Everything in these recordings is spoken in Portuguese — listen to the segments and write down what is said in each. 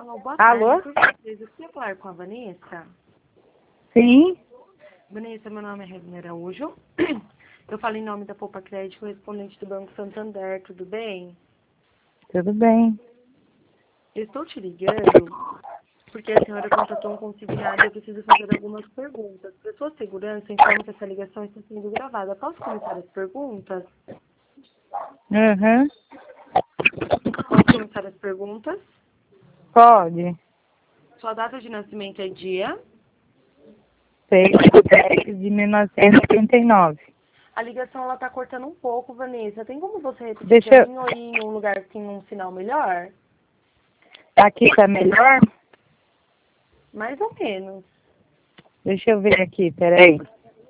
Alô, boa Alô? tarde. Por gentileza, eu queria falar com a Vanessa. Sim, Vanessa, meu nome é Regina Araújo. Eu falo em nome da Poupa Crédito, correspondente do Banco Santander, tudo bem? tudo bem. Eu estou te ligando porque a senhora contratou um consignado e eu preciso fazer algumas perguntas. Para sua segurança, informo que essa ligação está sendo gravada. Posso começar as perguntas? Uhum. Posso começar as perguntas? Pode. Sua data de nascimento é dia? 6/10/1989. A ligação ela está cortando um pouco, Vanessa. Tem como você repetir Deixa para eu... mim ou ir em um lugar que tem um sinal melhor? Aqui tá melhor? Mais ou menos. Deixa eu ver aqui, peraí.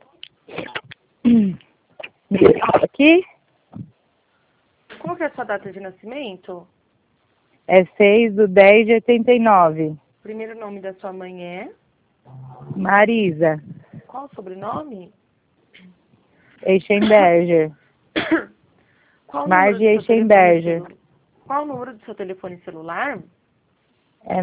Melhor aqui? Qual que é a sua data de nascimento? É 6/10/89. Primeiro nome da sua mãe é? Marisa Qual o sobrenome? Eichenberger. Qual o número Marge do seu telefone Eichenberger. celular? Qual o número do seu telefone celular? É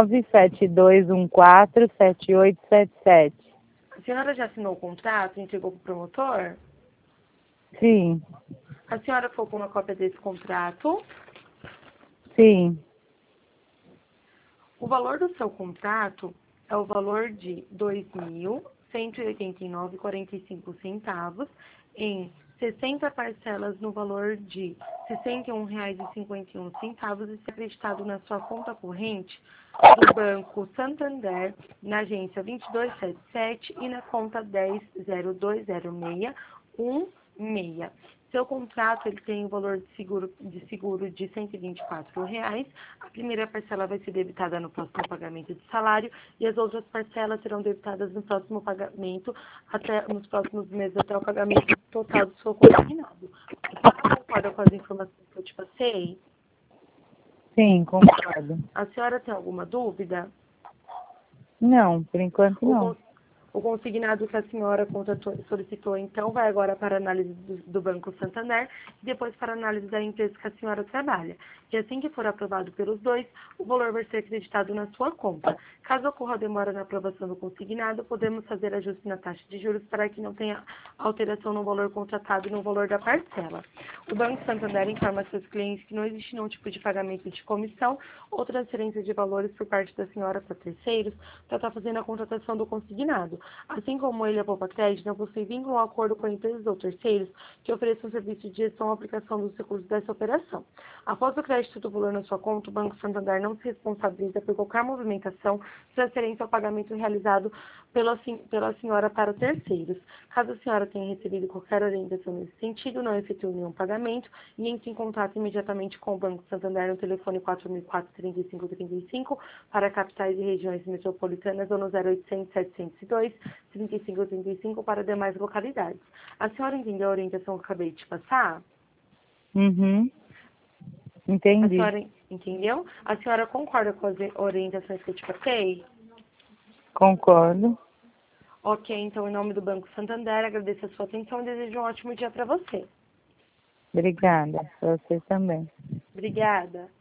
972147877. A senhora já assinou o contrato e entregou para o promotor? Sim, A senhora ficou com uma cópia desse contrato? sim. O valor do seu contrato é o valor de R$ 2.189,45 em 60 parcelas no valor de R$ 61,51 e se acreditado na sua conta corrente do Banco Santander, na agência 2277 e na conta 10020616. Seu contrato ele tem o valor de seguro de R$ 124. A primeira parcela vai ser debitada no próximo pagamento de salário e as outras parcelas serão debitadas no próximo pagamento, nos próximos meses, até o pagamento total do seu consignado. Você concorda com as informações que eu te passei? Sim, concordo. A senhora tem alguma dúvida? Não, por enquanto O, não. con- o consignado que a senhora solicitou, então, vai agora para a análise do Banco Santander e depois para a análise da empresa que a senhora trabalha. E assim que for aprovado pelos dois, o valor vai ser acreditado na sua conta. Caso ocorra demora na aprovação do consignado, podemos fazer ajuste na taxa de juros para que não tenha alteração no valor contratado e no valor da parcela. O Banco Santander informa a seus clientes que não existe nenhum tipo de pagamento de comissão ou transferência de valores por parte da senhora para terceiros para estar fazendo a contratação do consignado. Assim como ele, a Poupa Crédito, não possui vínculo ou acordo com empresas ou terceiros que ofereçam serviço de gestão ou aplicação dos recursos dessa operação. Após o crédito do valor na sua conta, o Banco Santander não se responsabiliza por qualquer movimentação, transferência ou pagamento realizado pela senhora para terceiros. Caso a senhora tenha recebido qualquer orientação nesse sentido, não efetue nenhum pagamento e entre em contato imediatamente com o Banco Santander no telefone 4004-3535 para capitais e regiões metropolitanas ou no 0800-702-3535 para demais localidades. A senhora entendeu a orientação que eu acabei de te passar? Uhum. A Entendi. senhora entendeu? A senhora concorda com as orientações que eu te passei? Concordo. Ok, então, em nome do Banco Santander, agradeço a sua atenção e desejo um ótimo dia para você. Obrigada. Pra você também. Obrigada.